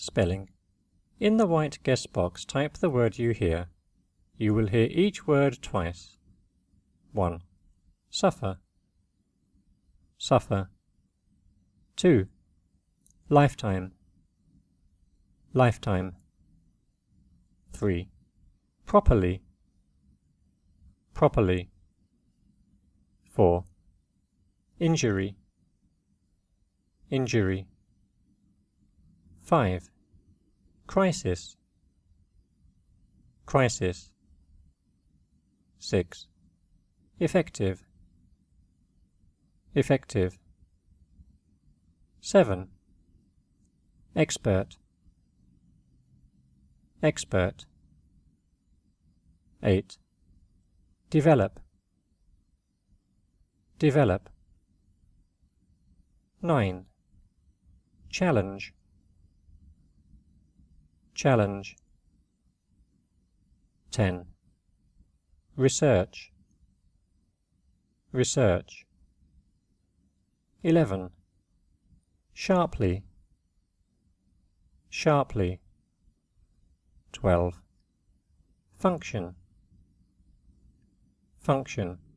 Spelling. In the white guess box, type the word you hear. You will hear each word twice. 1. Suffer. Suffer. 2. Lifetime. Lifetime. 3. Properly. Properly. 4. Injury. Injury. 5. Crisis. Crisis. 6. Effective. Effective. 7. Expert. Expert. 8. Develop. Develop. 9. Challenge. Challenge. 10. Research. Research. 11. Sharply. Sharply. 12. Function. Function.